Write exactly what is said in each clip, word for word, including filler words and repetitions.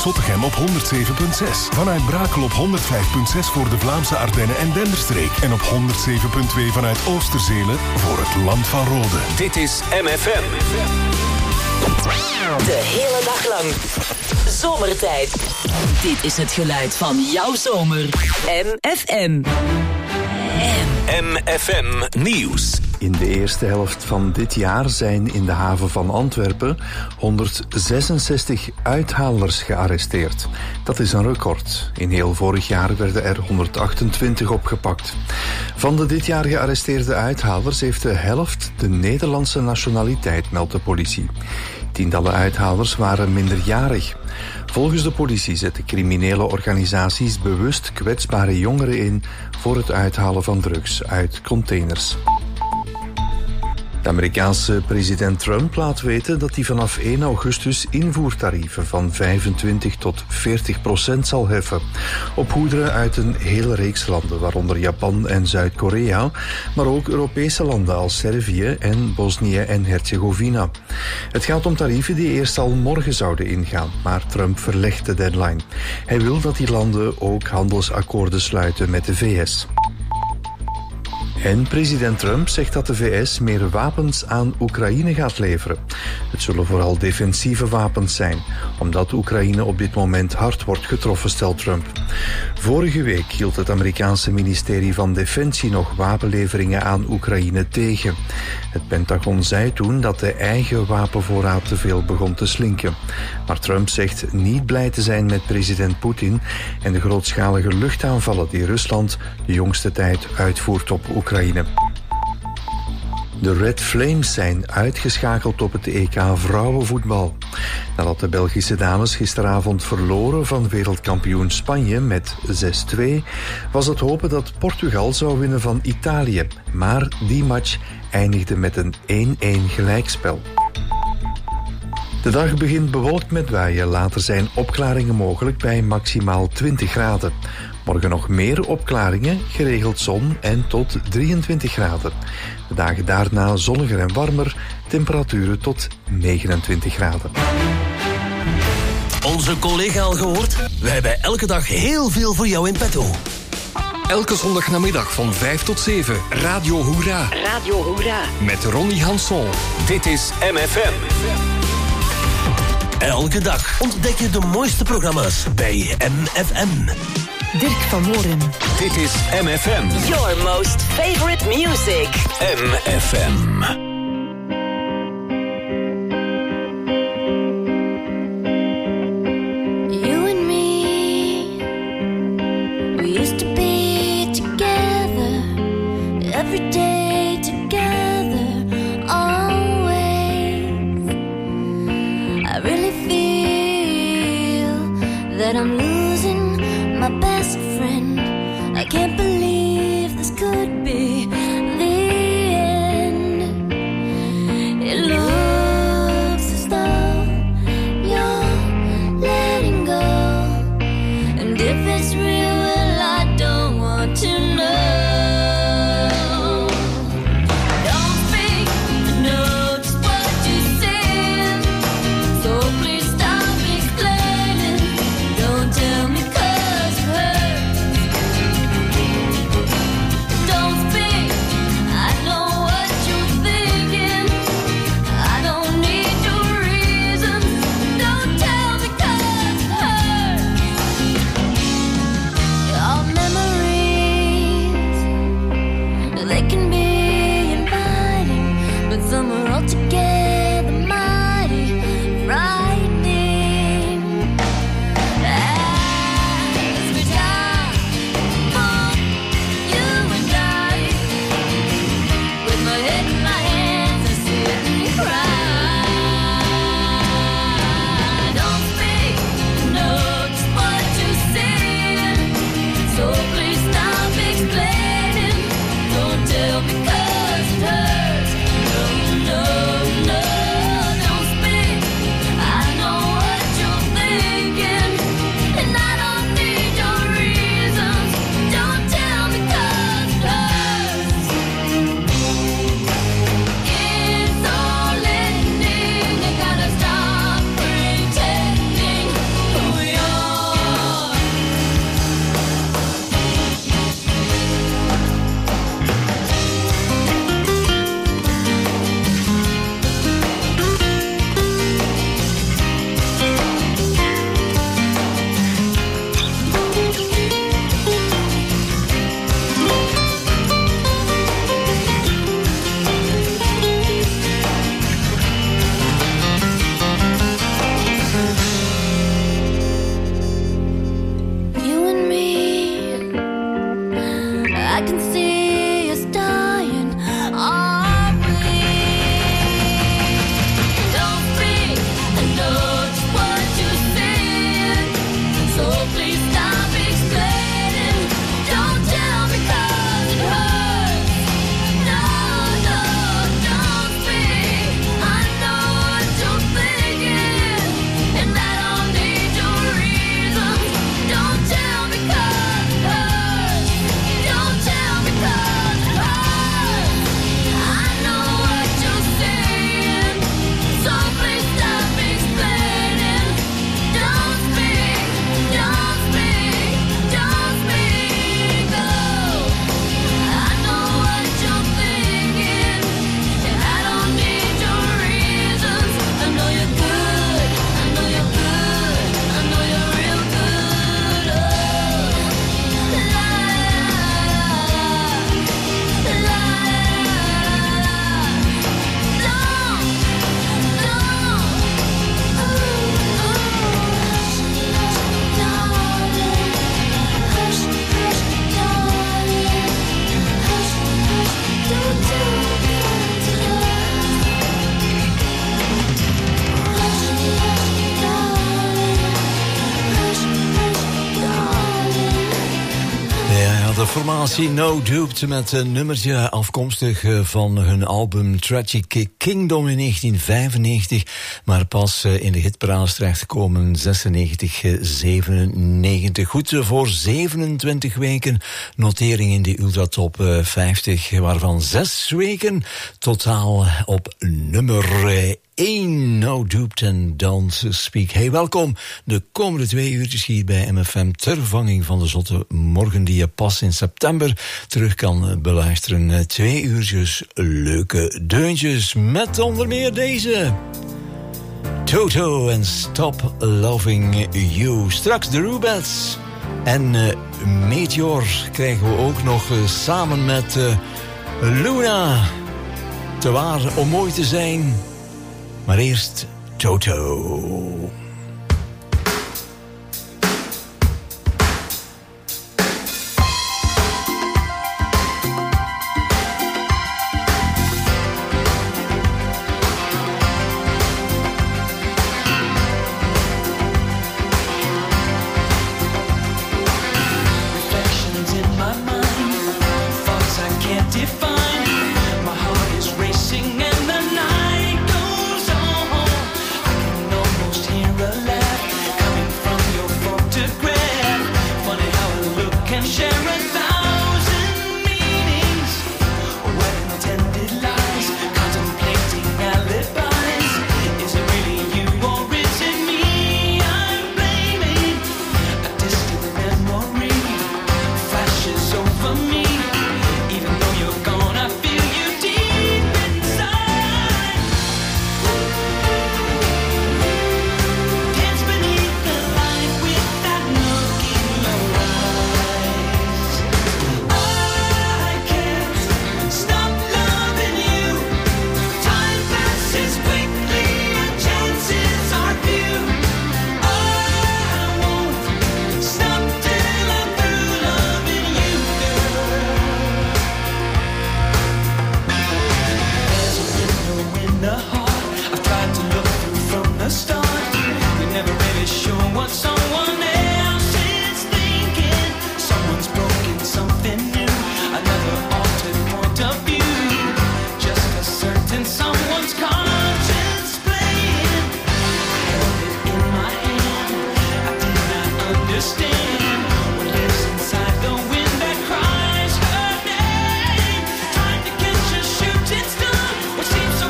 Zottegem op honderd zeven komma zes. Vanuit Brakel op honderd vijf komma zes voor de Vlaamse Ardennen en Denderstreek. En op honderd zeven komma twee vanuit Oosterzelen voor het Land van Rode. Dit is M F M. De hele dag lang. Zomertijd. Dit is het geluid van jouw zomer. M F M. M F M Nieuws. In de eerste helft van dit jaar zijn in de haven van Antwerpen honderdzesenzestig uithalers gearresteerd. Dat is een record. In heel vorig jaar werden er honderdachtentwintig opgepakt. Van de dit jaar gearresteerde uithalers heeft de helft de Nederlandse nationaliteit, meldt de politie. Tientallen uithalers waren minderjarig. Volgens de politie zetten criminele organisaties bewust kwetsbare jongeren in voor het uithalen van drugs uit containers. De Amerikaanse president Trump laat weten dat hij vanaf één augustus invoertarieven van vijfentwintig tot veertig procent zal heffen op goederen uit een hele reeks landen, waaronder Japan en Zuid-Korea, maar ook Europese landen als Servië en Bosnië en Herzegovina. Het gaat om tarieven die eerst al morgen zouden ingaan, maar Trump verlegt de deadline. Hij wil dat die landen ook handelsakkoorden sluiten met de V S. En president Trump zegt dat de V S meer wapens aan Oekraïne gaat leveren. Het zullen vooral defensieve wapens zijn, omdat Oekraïne op dit moment hard wordt getroffen, stelt Trump. Vorige week hield het Amerikaanse ministerie van Defensie nog wapenleveringen aan Oekraïne tegen. Het Pentagon zei toen dat de eigen wapenvoorraad te veel begon te slinken. Maar Trump zegt niet blij te zijn met president Poetin en de grootschalige luchtaanvallen die Rusland de jongste tijd uitvoert op Oekraïne. De Red Flames zijn uitgeschakeld op het E K vrouwenvoetbal. Nadat de Belgische dames gisteravond verloren van wereldkampioen Spanje met zes twee, was het hopen dat Portugal zou winnen van Italië. Maar die match eindigde met een één-één gelijkspel. De dag begint bewolkt met buien. Later zijn opklaringen mogelijk bij maximaal twintig graden. Morgen nog meer opklaringen, geregeld zon en tot drieëntwintig graden. De dagen daarna zonniger en warmer, temperaturen tot negenentwintig graden. Onze collega al gehoord? We hebben elke dag heel veel voor jou in petto. Elke zondagnamiddag van vijf tot zeven, Radio Hoera. Radio Hoera. Met Ronnie Hanson. Dit is M F M. Elke dag ontdek je de mooiste programma's bij M F M. Dirk van Moren. Dit is M F M. Your most favorite music. M F M. You and me, we used to be together, every day together, always. I really feel that I'm losing my best friend. I can't believe this could be the end. It looks as though you're letting go, and if it's real, well, I don't want to know. Don't speak, I know just what you said, so please stop explaining. Don't tell me 'cause it hurts. Formatie No Duped met een nummertje afkomstig van hun album Tragic Kingdom in negentien vijfennegentig, maar pas in de hitparades terechtgekomen zesennegentig zevenennegentig. Goed voor zevenentwintig weken notering in de Ultratop vijftig, waarvan zes weken totaal op nummer één. No Duped en Don't Speak. Hey, welkom de komende twee uurtjes hier bij M F M ter vervanging van de zotte morgen die je pas in september terug kan beluisteren. Twee uurtjes leuke deuntjes met onder meer deze Toto en Stop Loving You. Straks de Rubettes en uh, Meteor krijgen we ook nog uh, samen met uh, Luna. Te waar om mooi te zijn. Maar eerst Toto.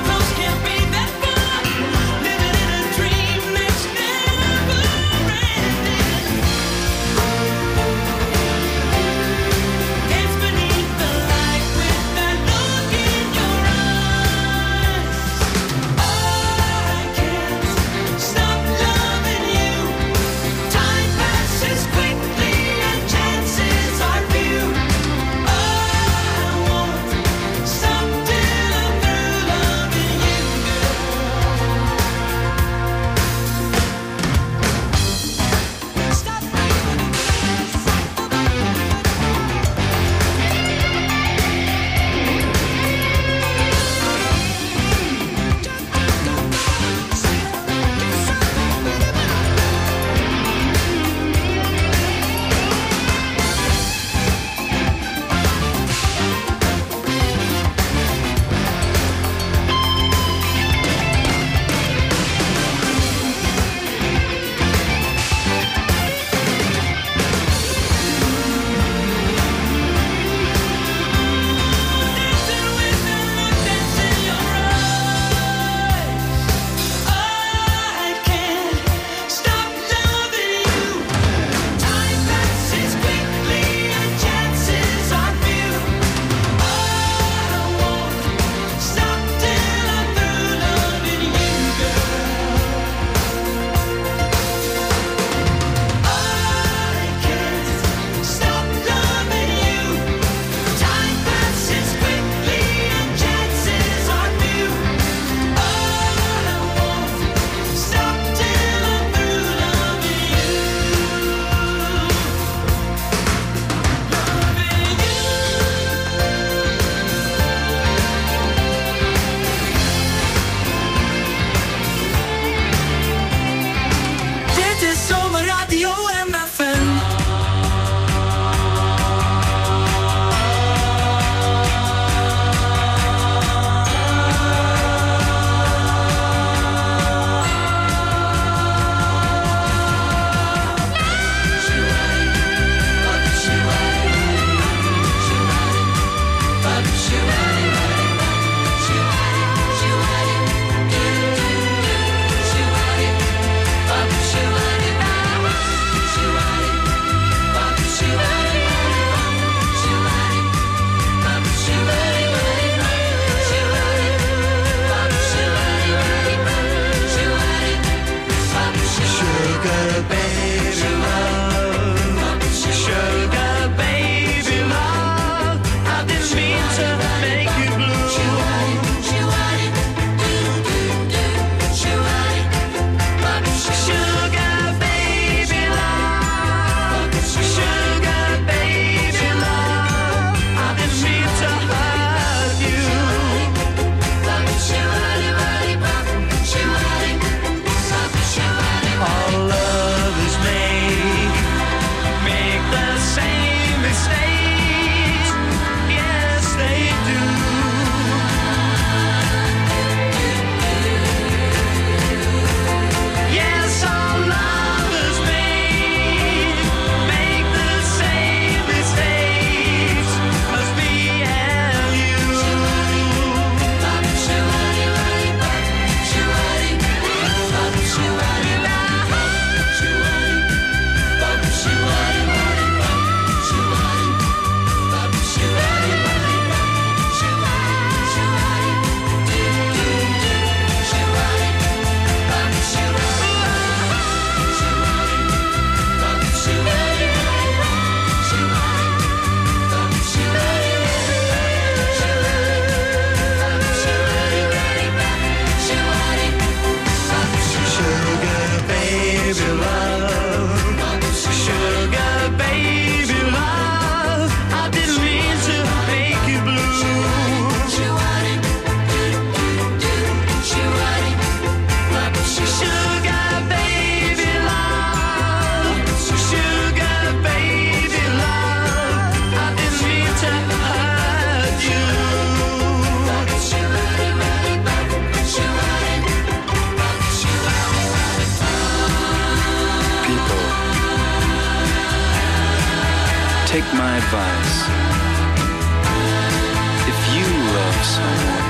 Living in a dream that's never take my advice. If you love someone,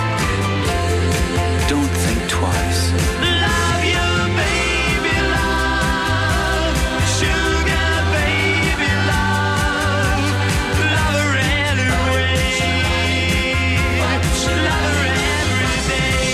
don't think twice. Love you, baby, love. Sugar, baby, love. Love her anyway. Love her every day.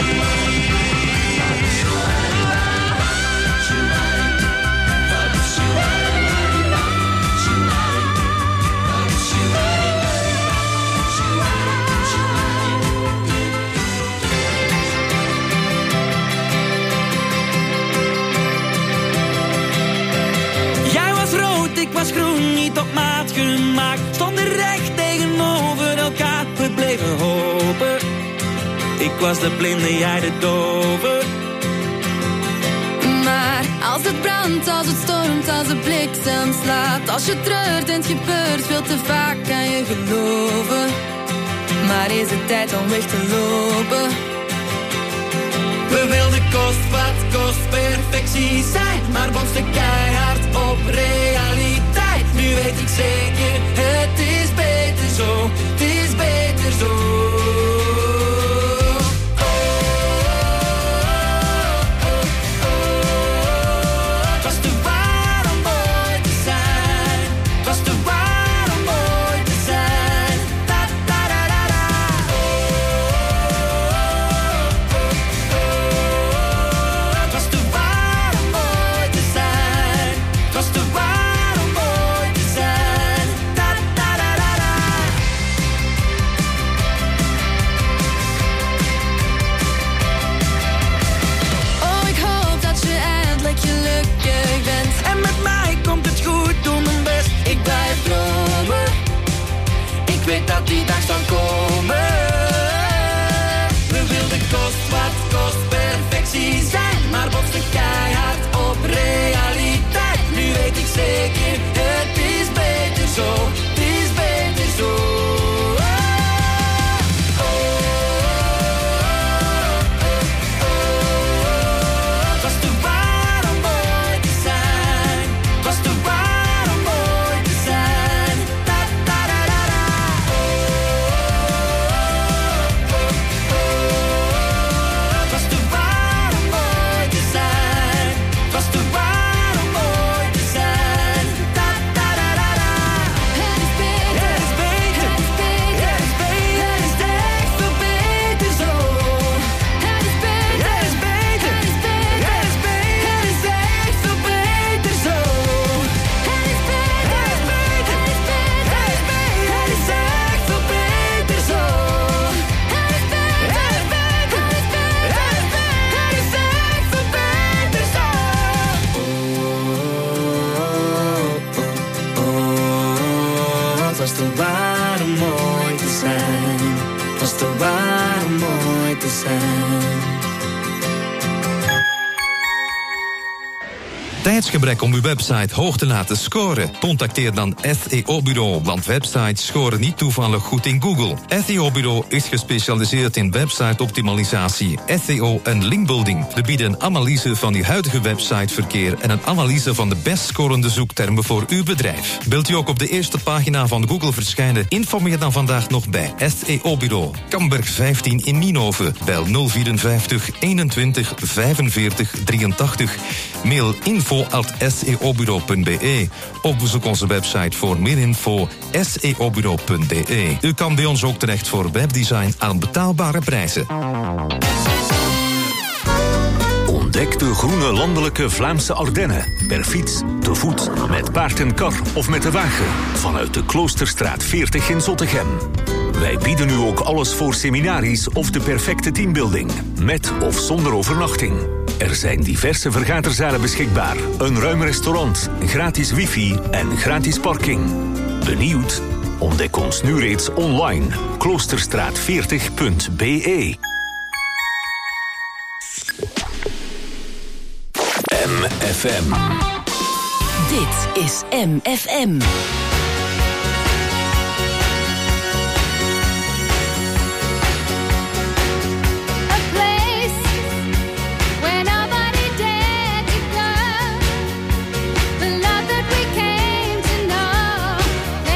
Ik was groen, niet op maat gemaakt. Stonden recht tegenover elkaar, we bleven hopen. Ik was de blinde, jij de dove. Maar als het brandt, als het stormt, als de bliksem slaat, als je treurt en het gebeurt veel te vaak, kan je geloven. Maar is het tijd om weg te lopen? We wilden kost wat kost perfectie zijn, maar botsten keihard op realiteit. Nu weet ik zeker, het is beter zo, het is beter zo. Oh, oh, oh, oh. Het was te waar om mooi te zijn, het was te waar om mooi te zijn. Da, da, da, da, da. Oh, oh, oh, oh. Het was te waar om mooi te zijn, het was te waar om mooi te zijn. Da, da, da, da, da. Oh, ik hoop dat je eindelijk gelukkig bent. En met mij komt het goed, doe mijn best, ik blijf dromen. Ik weet dat die dag zal komen. We wilden kost wat kost perfectie zijn, maar botsten keihard op realiteit. Nu weet ik zeker, het is beter zo, het is beter zo. Oh, oh, oh, oh. Het was te waar om mooi te zijn, het was te waar om mooi te zijn. Da, da, da, da, da. Oh, oh, oh, oh. Het was te waar om mooi te zijn, het was te waar om mooi te zijn. Da, da, da, da, da. Het is beter, Het is beter, het is beter, het is beter, het is echt veel beter zo. het is beter, Het is beter, het is beter, het is beter, het is echt veel beter zo. het is beter, Het is beter, het is beter, het is beter, het is echt veel beter zo. het is beter, Het is beter, het is beter, het is beter, het is echt veel beter zo. Oh, oh, oh, het was te waar om mooi te zijn. Het was te waar om mooi te zijn. Tijdsgebrek om uw website hoog te laten scoren? Contacteer dan S E O-bureau, want websites scoren niet toevallig goed in Google. S E O-bureau is gespecialiseerd in website-optimalisatie, S E O en linkbuilding. We bieden een analyse van uw huidige websiteverkeer en een analyse van de best scorende zoektermen voor uw bedrijf. Wilt u ook op de eerste pagina van Google verschijnen? Informeer dan vandaag nog bij S E O-bureau. Kamberg vijftien in Nienhoven. Bel nul vierenvijftig eenentwintig vijfenveertig drieëntachtig. Mail info at s e o bureau punt b e of bezoek onze website voor meer info s e o bureau punt b e. U kan bij ons ook terecht voor webdesign aan betaalbare prijzen. Ontdek de groene landelijke Vlaamse Ardennen. Per fiets, te voet, met paard en kar of met de wagen. Vanuit de Kloosterstraat veertig in Zottegem. Wij bieden u ook alles voor seminaries of de perfecte teambuilding. Met of zonder overnachting. Er zijn diverse vergaderzalen beschikbaar. Een ruim restaurant, gratis wifi en gratis parking. Benieuwd? Ontdek ons nu reeds online. kloosterstraat veertig punt b e. M F M. Dit is M F M. The love that we came to know.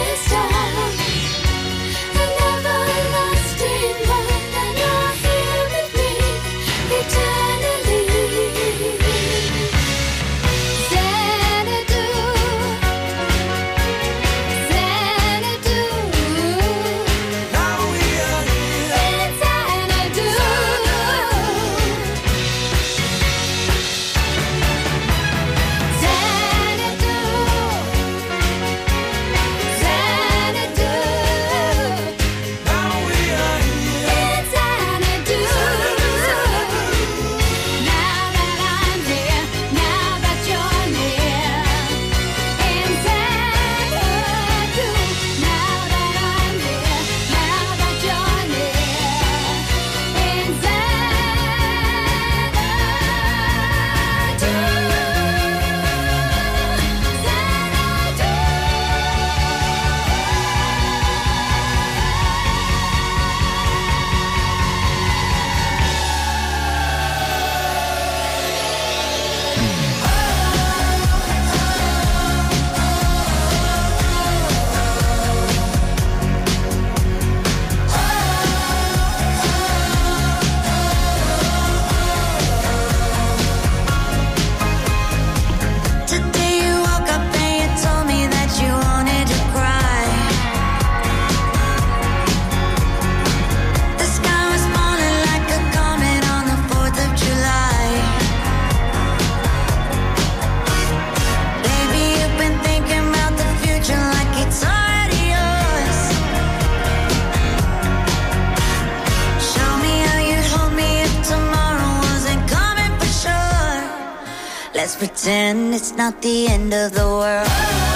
Let's pretend it's not the end of the world.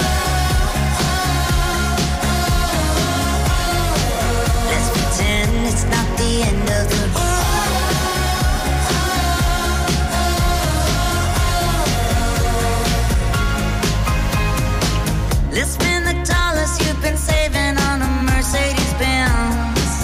Let's pretend it's not the end of the world. Let's spend the dollars you've been saving on a Mercedes Benz.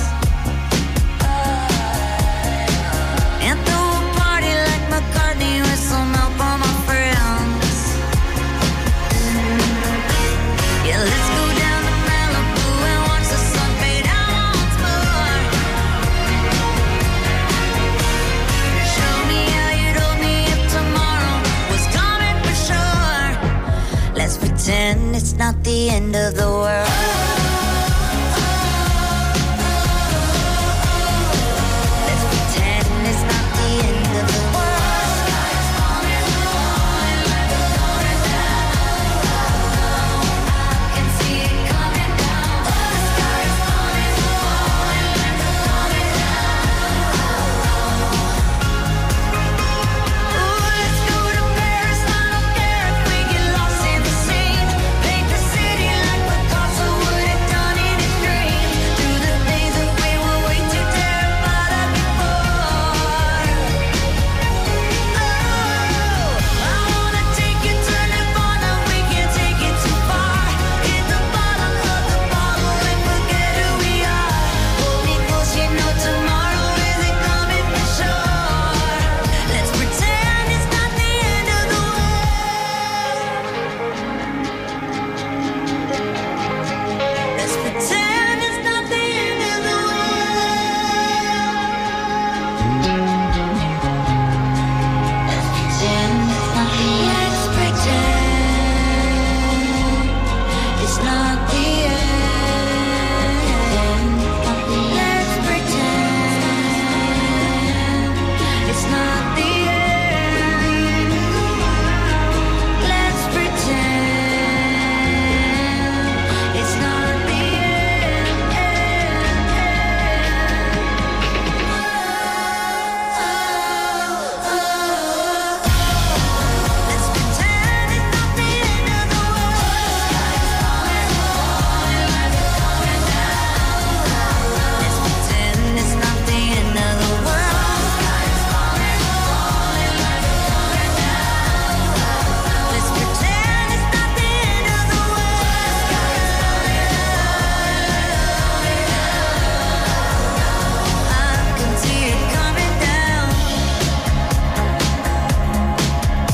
Pretend it's not the end of the world. Let's pretend it's not the end of the world. The sky is falling, falling like it's coming down. I can see it coming down. The sky is falling, falling like it's coming down. Ooh, let's go to Paris. I don't care if we get lost in the sea.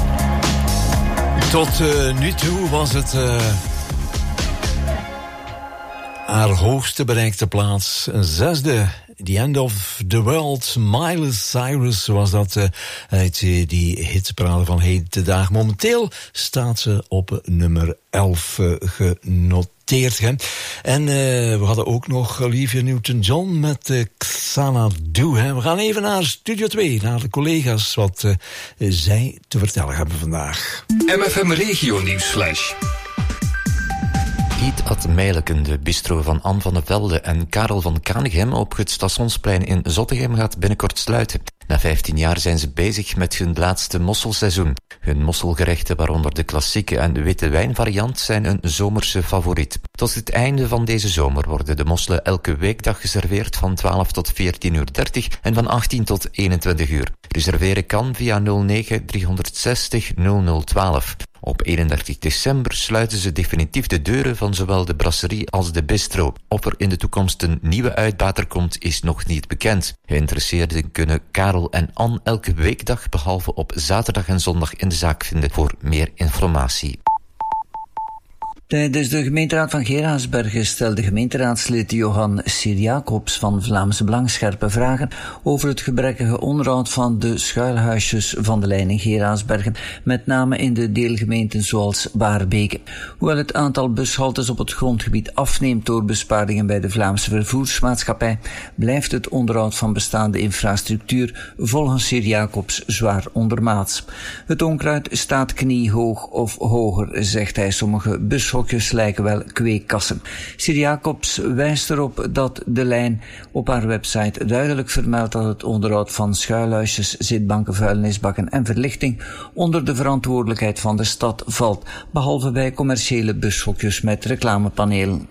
Tot uh, nu toe was het uh, Haar hoogste bereikte plaats, een zesde. The End of the World, Miley Cyrus was dat uh, uit uh, die hitparade van heden te dagen. Momenteel staat ze op nummer elf uh, genoteerd. Hè. En uh, we hadden ook nog Olivia Newton-John met uh, Xanadu. Hè. We gaan even naar Studio twee, naar de collega's, wat uh, zij te vertellen hebben vandaag. M F M Regio Nieuwsflash. Eat at Meileken, de bistro van Anne van de Velde en Karel van Kanigem op het Stationsplein in Zottegem gaat binnenkort sluiten. Na vijftien jaar zijn ze bezig met hun laatste mosselseizoen. Hun mosselgerechten, waaronder de klassieke en witte wijnvariant, zijn een zomerse favoriet. Tot het einde van deze zomer worden de mosselen elke weekdag geserveerd van twaalf tot veertien uur dertig en van achttien tot eenentwintig uur. Reserveren kan via nul negen driehonderdzestig nul nul twaalf. Op eenendertig december sluiten ze definitief de deuren van zowel de brasserie als de bistro. Of er in de toekomst een nieuwe uitbater komt, is nog niet bekend. Geïnteresseerden kunnen Karel en Anne elke weekdag, behalve op zaterdag en zondag, in de zaak vinden voor meer informatie. Tijdens de gemeenteraad van Geraardsbergen stelde gemeenteraadslid Johan Sir-Jacobs van Vlaamse Belang scherpe vragen over het gebrekkige onderhoud van de schuilhuisjes van de lijn in Geraardsbergen, met name in de deelgemeenten zoals Baarbeke. Hoewel het aantal bushaltes op het grondgebied afneemt door besparingen bij de Vlaamse Vervoersmaatschappij, blijft het onderhoud van bestaande infrastructuur volgens Sir-Jacobs zwaar ondermaats. Het onkruid staat kniehoog of hoger, zegt hij. Sommige bushaltes lijken wel kweekkassen. Sir Jacobs wijst erop dat de lijn op haar website duidelijk vermeldt dat het onderhoud van schuilhuisjes, zitbanken, vuilnisbakken en verlichting onder de verantwoordelijkheid van de stad valt, behalve bij commerciële bushokjes met reclamepanelen.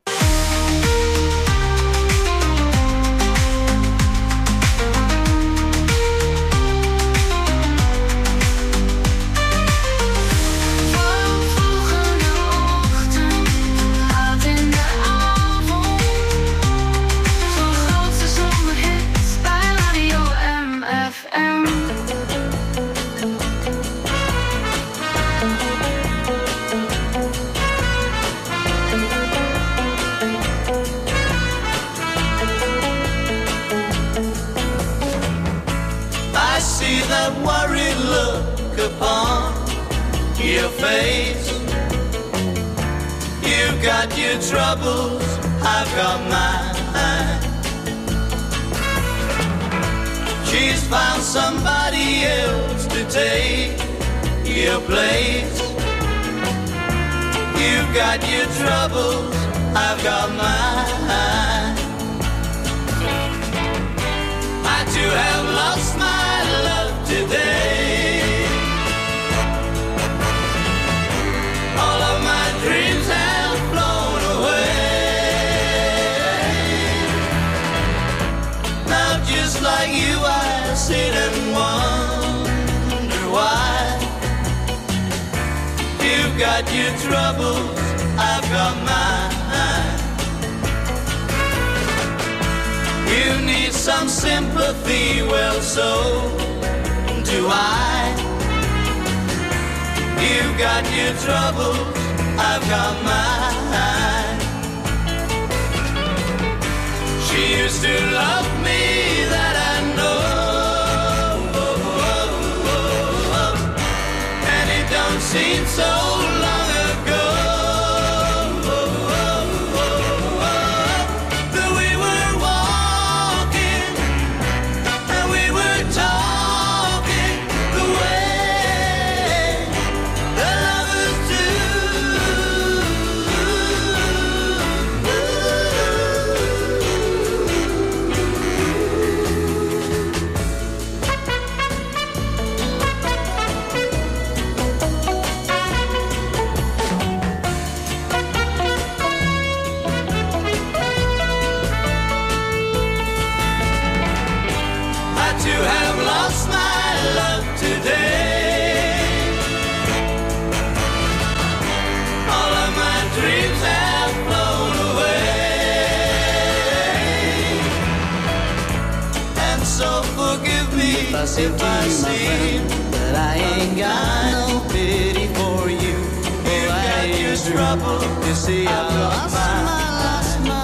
If I see that I ain't got no pity for you, you got your trouble. You see, I lost my, lost my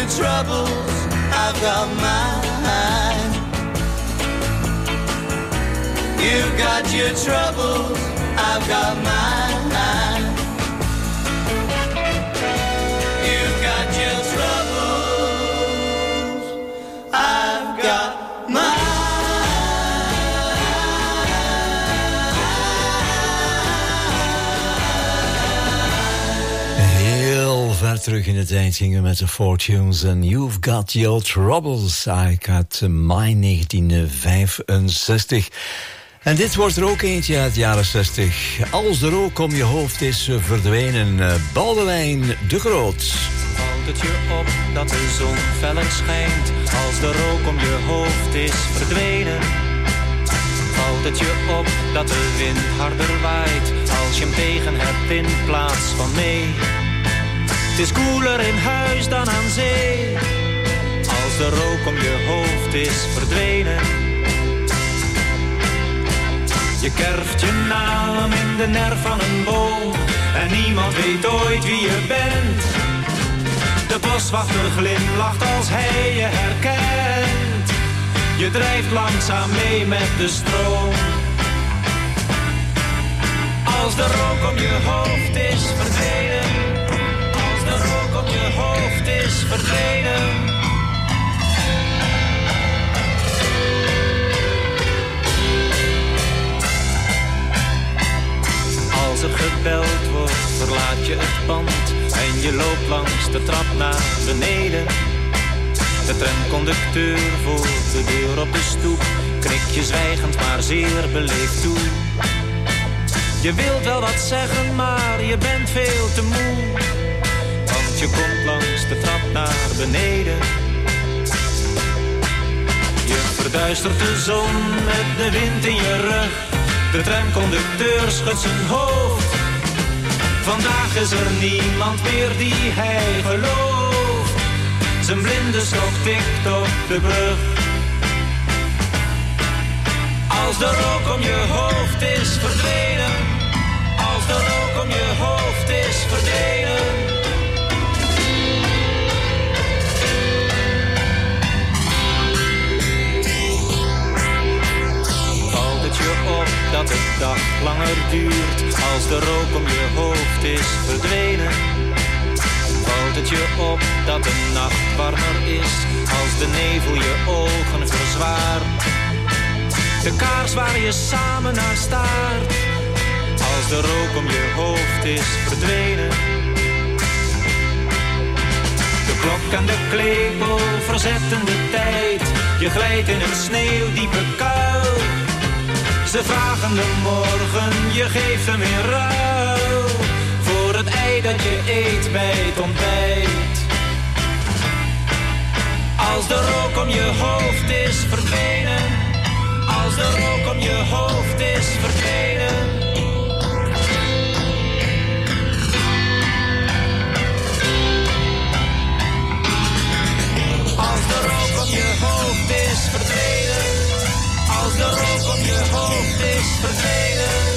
your troubles, I've got mine. You've got your troubles, I've got mine. You've got your troubles, I've got mine. Heel ver terug in de tijd gingen we met de Fortunes en You've Got Your Troubles. I Got Mine, negentien vijfenzestig. En dit wordt er ook eentje uit de jaren zestig. Als de rook om je hoofd is verdwenen. Boudewijn de Groot. Valt het je op dat de zon feller schijnt, als de rook om je hoofd is verdwenen? Valt het je op dat de wind harder waait, als je hem tegen hebt in plaats van mee? Het is koeler in huis dan aan zee, als de rook om je hoofd is verdwenen. Je kerft je naam in de nerf van een boom en niemand weet ooit wie je bent. De boswachter glimlacht als hij je herkent. Je drijft langzaam mee met de stroom. Als de rook om je hoofd is verdwenen, als de rook om je hoofd is verdwenen. Als er gebeld wordt, verlaat je het pand en je loopt langs de trap naar beneden. De tramconducteur voor de deur op de stoep knikt je zwijgend maar zeer beleefd toe. Je wilt wel wat zeggen, maar je bent veel te moe, want je komt langs de trap naar beneden. Je verduistert de zon met de wind in je rug. De tramconducteur schudt zijn hoofd. Vandaag is er niemand meer die hij gelooft. Zijn blinde stok tikt op de brug. Als de rook om je hoofd is verdwenen, als de rook om je hoofd is verdwenen. Valt het je op dat de dag langer duurt, als de rook om je hoofd is verdwenen? Valt het je op dat de nacht warmer is, als de nevel je ogen verzwaart? De kaars waar je samen naar staart, als de rook om je hoofd is verdwenen. De klok en de klepel verzetten de tijd, je glijdt in een sneeuwdiepe kuil. Ze vragen de morgen, je geeft hem in ruil voor het ei dat je eet bij het ontbijt. Als de rook om je hoofd is verdwenen, als de rook om je hoofd is verdwenen. Als de rook om je hoofd is verdwenen, als de rook om je hoofd is verdwenen.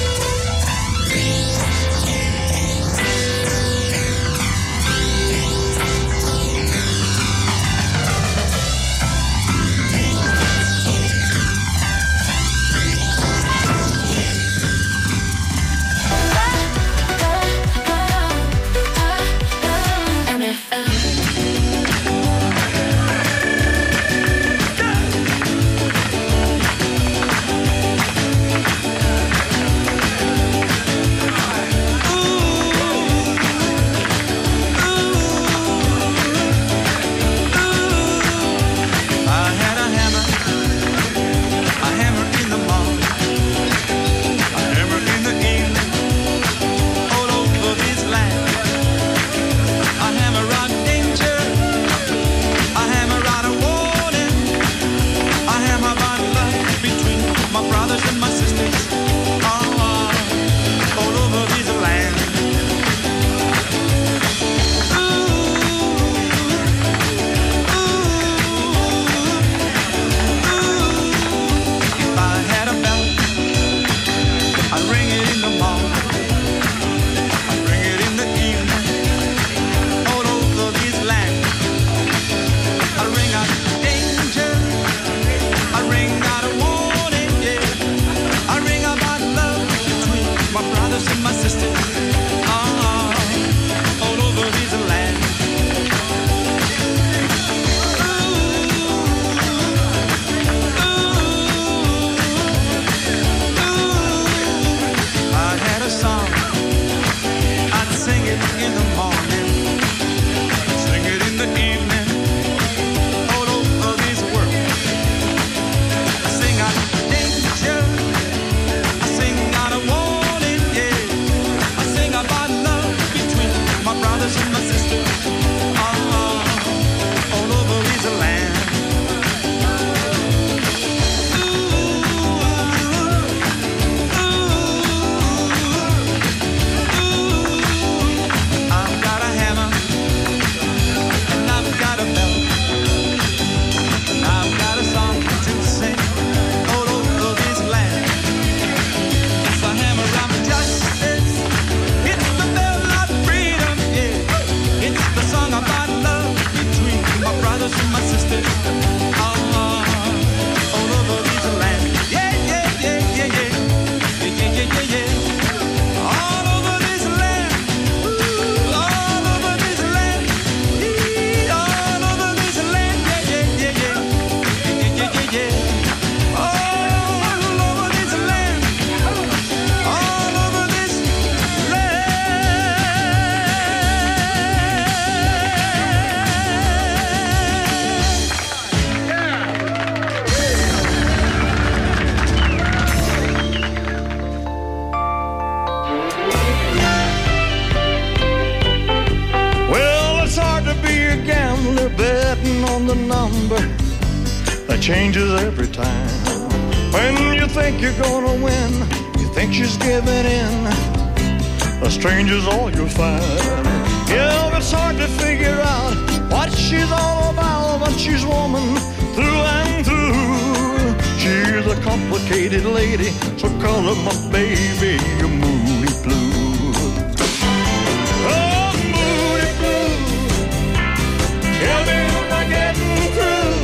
It changes every time. When you think you're gonna win, you think she's giving in. A stranger's all you'll find. Yeah, it's hard to figure out what she's all about, but she's woman through and through. She's a complicated lady, so call her my baby, a Moody Blue. Oh, Moody Blue, tell me am I getting through?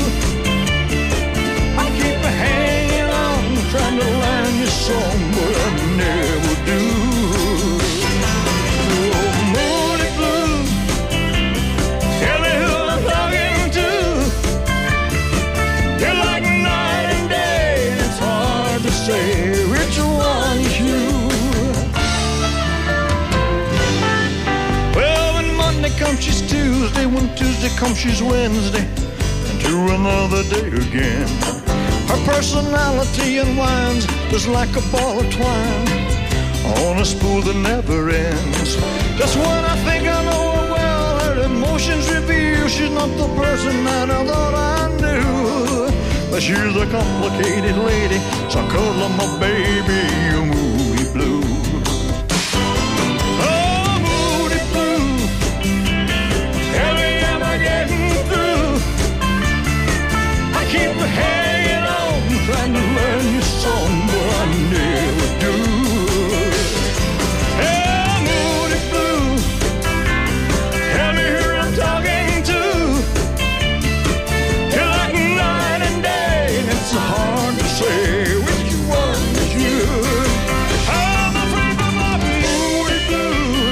I keep hanging on, trying to learn your song, but I never do. Say which one is you? Well, when Monday comes, she's Tuesday. When Tuesday comes, she's Wednesday. And to another day again. Her personality unwinds just like a ball of twine on a spool that never ends. Just when I think I know her well, her emotions reveal she's not the person that I thought I knew. But she's a complicated lady, so call her my baby, a Moody Blue. Oh, Moody Blue, tell me am I getting through? I keep hanging on, trying to learn your song, but I never do. Hey, Moody Blue, tell me who I'm talking to. You're like night and day, and it's hard to say which one is you. I'm afraid of my Moody Blue.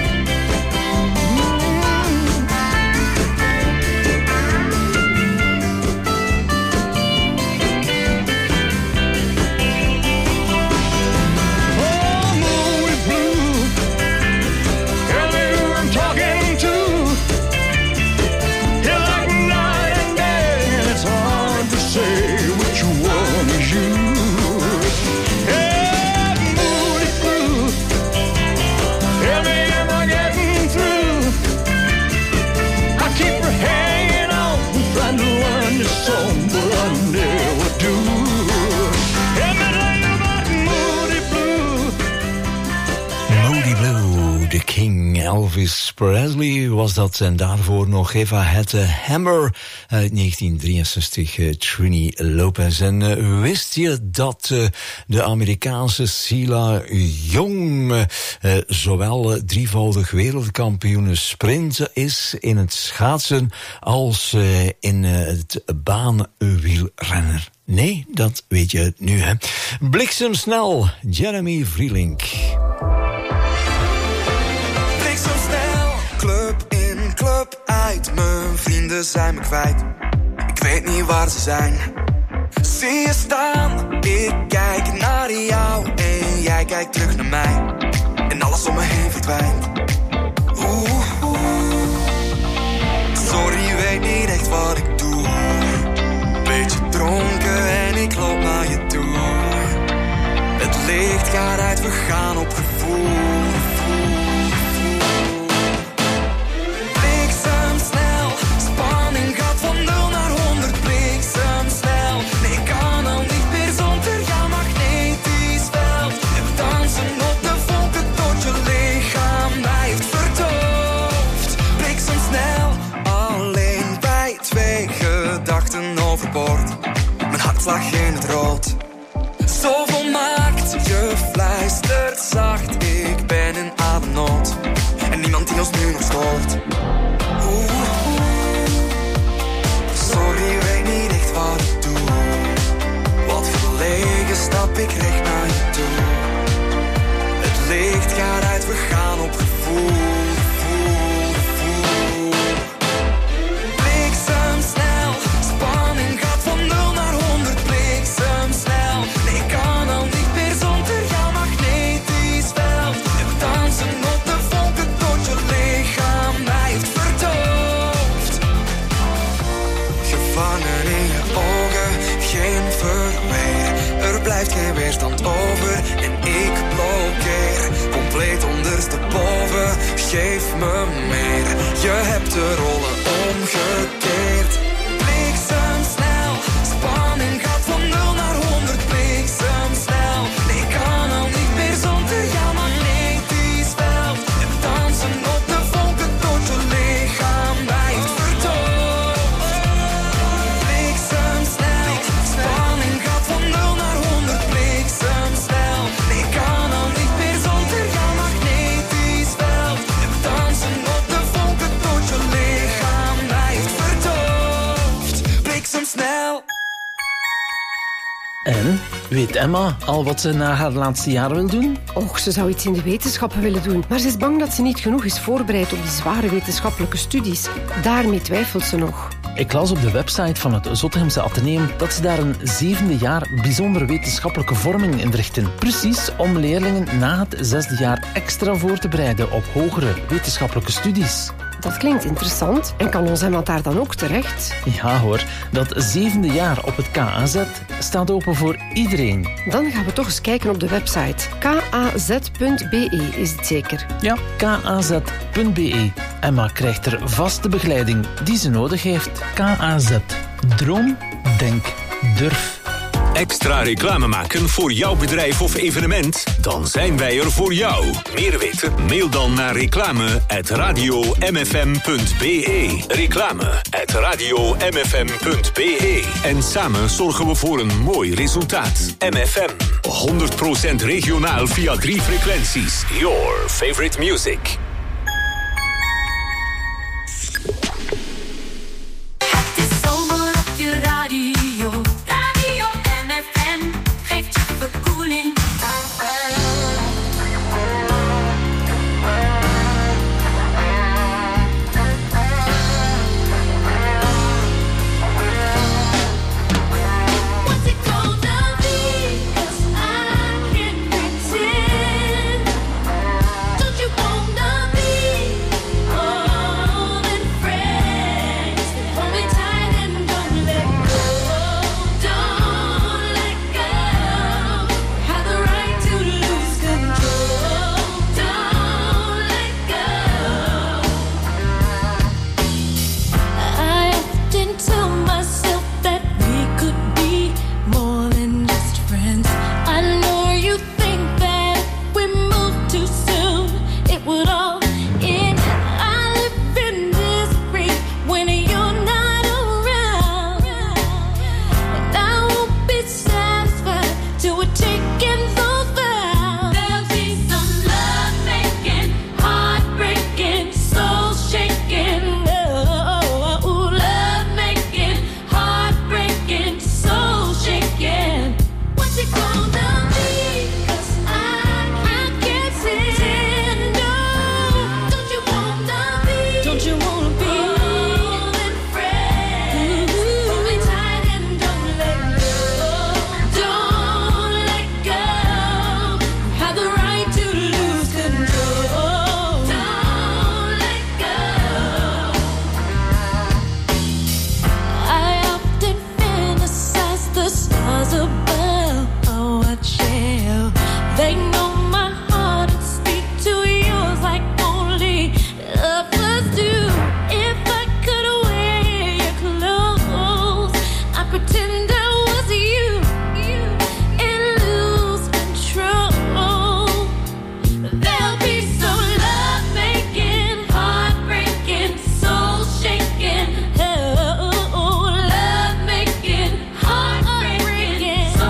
Oh, Moody Blue, tell me who I'm talking to. You're like night and day, and it's hard to say which one is you. Hey, Moody Blue, tell me am I getting through? I keep hanging on, trying to learn your song, but I never do. Let me tell you about Moody Blue. Moody Blue, The King, Elvis Presley was dat. En daarvoor nog Eva Had a Hammer uit negentien drieënzestig, uh, Trini Lopez. En uh, wist je dat uh, de Amerikaanse Sheila Young uh, zowel uh, drievoudig wereldkampioen sprinten is in het schaatsen als uh, in uh, het baanwielrennen? Nee, dat weet je nu, hè. Bliksemsnel, Jeremy Vrielink. Bliksemsnel, club in, club uit. Mijn vrienden zijn me kwijt. Ik weet niet waar ze zijn. Zie je staan, ik kijk naar jou en jij kijkt terug naar mij. En alles om me heen verdwijnt. Oeh, oeh. Sorry, weet niet echt wat ik doe. Beetje dronken en ik loop naar je toe. Het licht gaat uit, we gaan op gevoel. Bliksemsnel, spanning gaat van nul naar honderd. Bliksemsnel, nee, ik kan al niet meer zonder jouw magnetisch veld. En we dansen op de wolken tot je lichaam mij heeft verdoofd. Bliksemsnel, alleen wij twee gedachten overboord. Mijn hartslag in het rood. Zo volmaakt, je fluistert zacht. Ik ben in ademnood. En niemand die ons nu nog stoort. Oeh, sorry, weet niet echt wat ik doe. Wat verlegen stap ik recht naar je toe. Het licht gaat uit, we gaan op gevoel. Gevoel, gevoel. Bliksemsnel, spanning gaat van nul naar honderd. Bliksemsnel, nee, ik kan al niet meer zonder jouw magnetisch veld. En we dansen op de wolken tot je lichaam mij heeft verdoofd. Gevangen in je ogen, geen verweer. Er blijft geen weerstand over en ik blokkeer. Compleet ondersteboven, geef me meer. Je hebt de rollen omgekeerd. Bliksemsnel, spanning En? Weet Emma al wat ze na haar laatste jaar wil doen? Och, ze zou iets in de wetenschappen willen doen. Maar ze is bang dat ze niet genoeg is voorbereid op die zware wetenschappelijke studies. Daarmee twijfelt ze nog. Ik las op de website van het Zottegemse Atheneum dat ze daar een zevende jaar bijzondere wetenschappelijke vorming inrichten. Precies om leerlingen na het zesde jaar extra voor te bereiden op hogere wetenschappelijke studies. Dat klinkt interessant. En kan ons Emma daar dan ook terecht? Ja hoor, dat zevende jaar op het K A Z staat open voor iedereen. Dan gaan we toch eens kijken op de website. k a z punt b e is het zeker? Ja, k a z punt b e. Emma krijgt er vaste begeleiding die ze nodig heeft. K A Z. Droom, denk, durf. Extra reclame maken voor jouw bedrijf of evenement? Dan zijn wij er voor jou. Meer weten? Mail dan naar reclame at radio m f m punt b e. Reclame at radio m f m punt b e. En samen zorgen we voor een mooi resultaat. M F M. honderd procent regionaal via drie frequenties. Your favorite music. Het is zomer op je radio. Radio M F M geeft je verkoeling. What's it gonna be? 'Cause I can't pretend. Don't you wanna be more than friends? Hold me tight and don't let go. Don't let go. Have the right to lose control. Don't let go. I often tell myself that we could be more than just friends. I know you think that if we move too soon, it would all end. I live in misery when you're not around, and I won't be satisfied till we're taking those vows. There'll be some love making, heartbreaking, soul shaking. Oh, love making, heartbreaking, soul shaking. What's it gonna be? 'Cause I, I can't pretend. No, don't you wanna be? Don't you wanna be more than friends? Hold me tight and don't let go. Don't let go. Have the right to lose control. Don't let go. I often fantasize the stars above. Oh, what shall they know? My heart would speak to yours like only lovers do. If I could wear your clothes, I pretend I was you, and lose control. There'll be some love making, heartbreaking, soul shaking. Oh, love making, heartbreaking, soul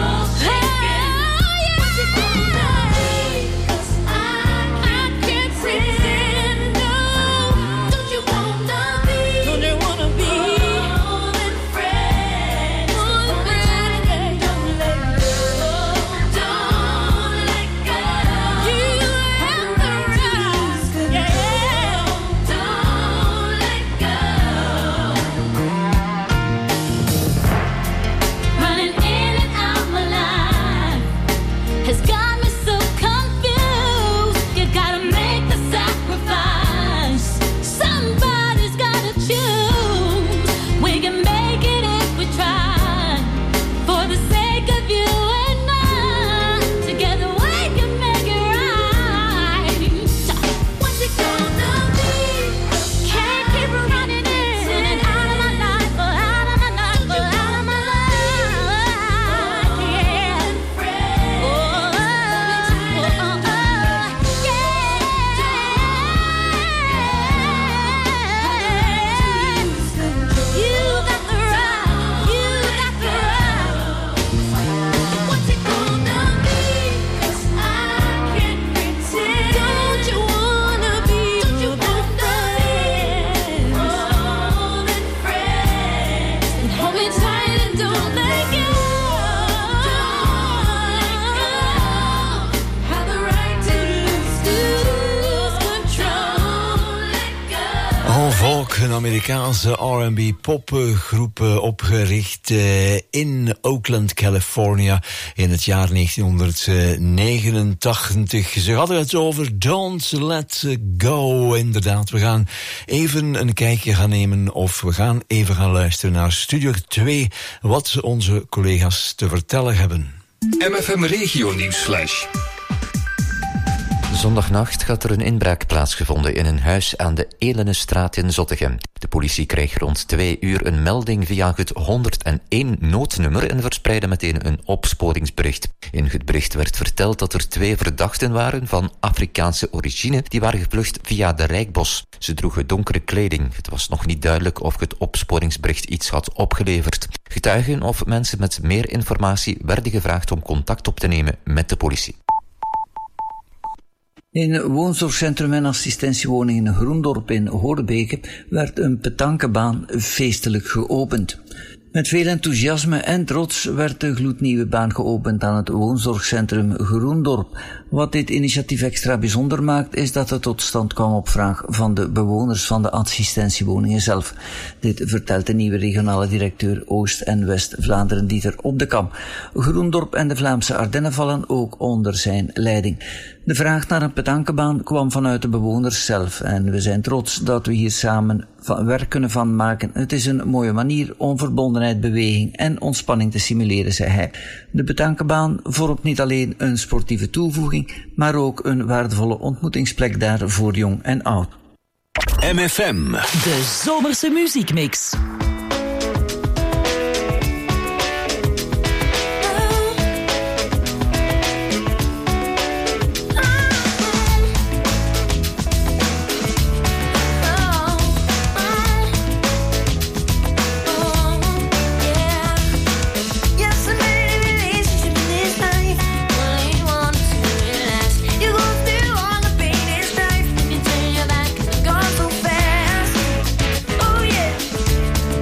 een Amerikaanse R en B popgroep opgericht uh, in Oakland, California in het jaar negentienhonderdnegenentachtig. Ze hadden het over Don't Let Go. Inderdaad, we gaan even een kijkje gaan nemen of we gaan even gaan luisteren naar Studio twee, wat onze collega's te vertellen hebben. M F M Regio Nieuwsflash. Zondagnacht gaat er een inbraak plaatsgevonden in een huis aan de Elenestraat in Zottegem. De politie kreeg rond twee uur een melding via het honderdéén noodnummer en verspreidde meteen een opsporingsbericht. In het bericht werd verteld dat er twee verdachten waren van Afrikaanse origine die waren gevlucht via de Rijkbos. Ze droegen donkere kleding. Het was nog niet duidelijk of het opsporingsbericht iets had opgeleverd. Getuigen of mensen met meer informatie werden gevraagd om contact op te nemen met de politie. In woonzorgcentrum en assistentiewoning in Groendorp in Horebeke werd een petankebaan feestelijk geopend. Met veel enthousiasme en trots werd de gloednieuwe baan geopend aan het woonzorgcentrum Groendorp. Wat dit initiatief extra bijzonder maakt, is dat het tot stand kwam op vraag van de bewoners van de assistentiewoningen zelf. Dit vertelt de nieuwe regionale directeur Oost- en West-Vlaanderen Dieter Op de Kam. Groendorp en de Vlaamse Ardennen vallen ook onder zijn leiding. De vraag naar een petankebaan kwam vanuit de bewoners zelf en we zijn trots dat we hier samen van werk kunnen van maken. Het is een mooie manier om verbondenheid, beweging en ontspanning te simuleren, zei hij. De petankebaan vormt niet alleen een sportieve toevoeging, maar ook een waardevolle ontmoetingsplek daar voor jong en oud. M F M. De zomerse muziekmix. Oh yeah.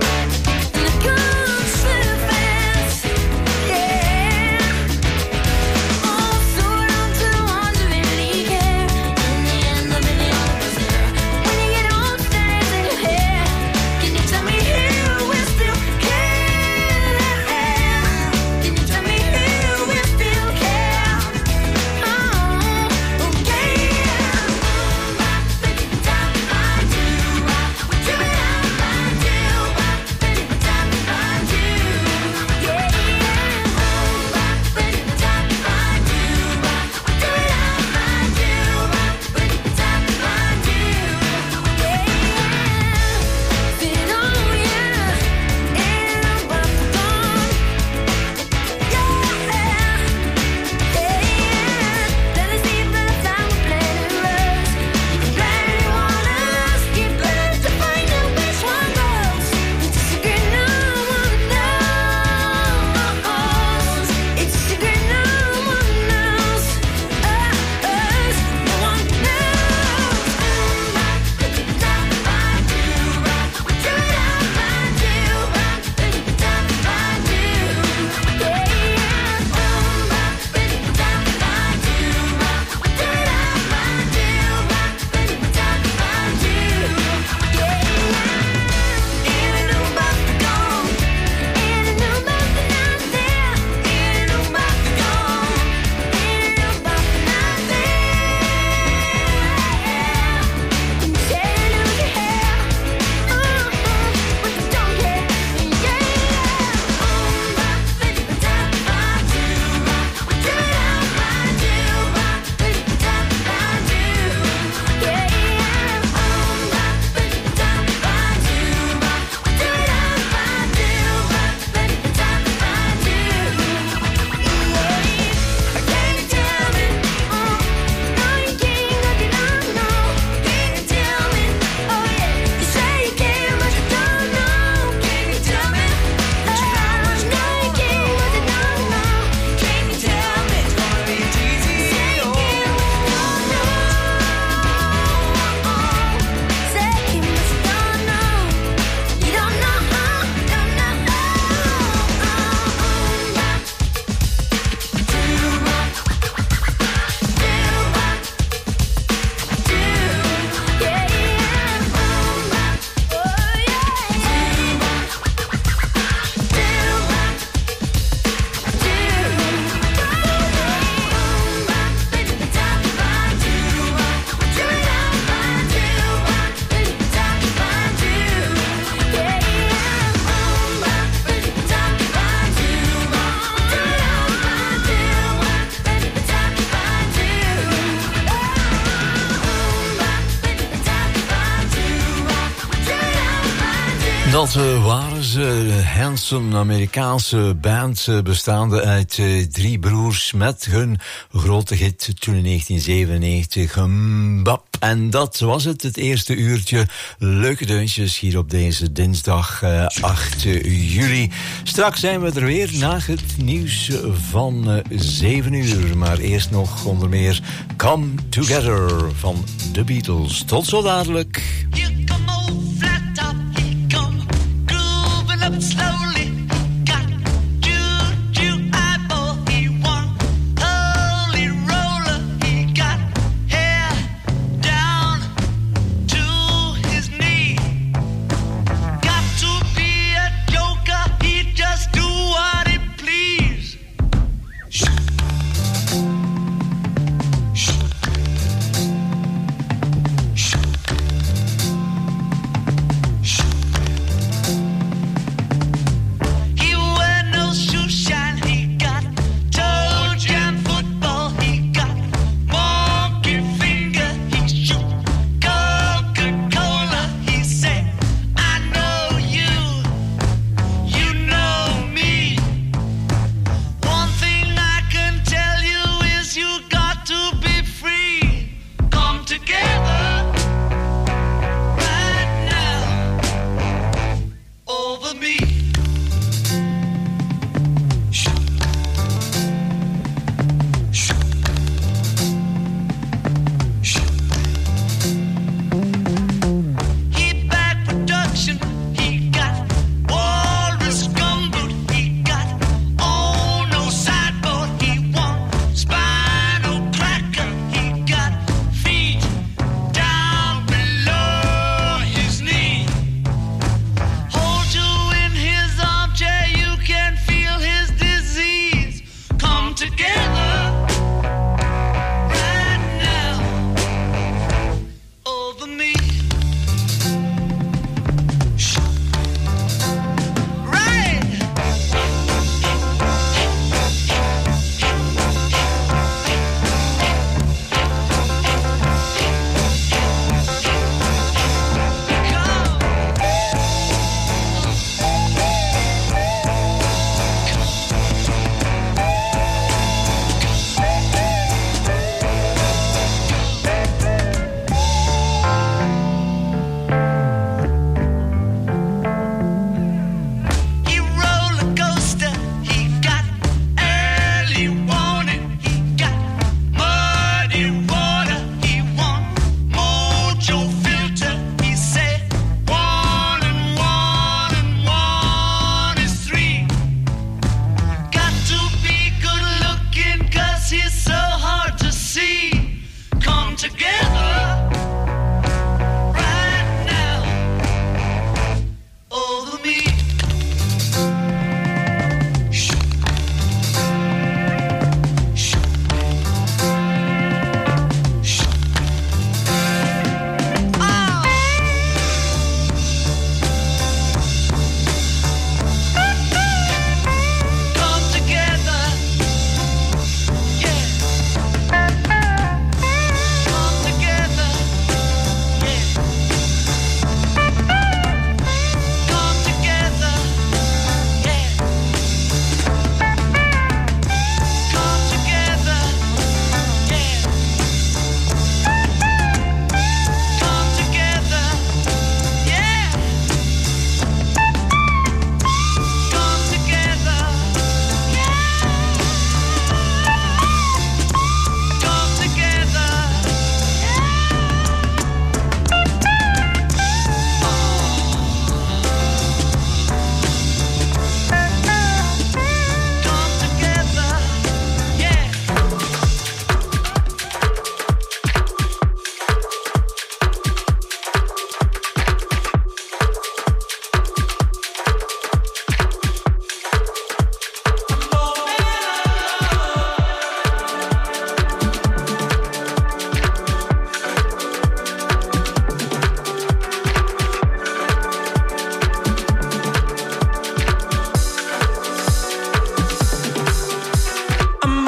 Dat uh, waren ze, Handsome, Amerikaanse band, uh, bestaande uit uh, drie broers met hun grote hit toen in negentien zevenennegentig, Mbap. En dat was het, het eerste uurtje leuke deuntjes hier op deze dinsdag uh, acht juli. Straks zijn we er weer na het nieuws van uh, zeven uur. Maar eerst nog onder meer Come Together van The Beatles. Tot zo dadelijk.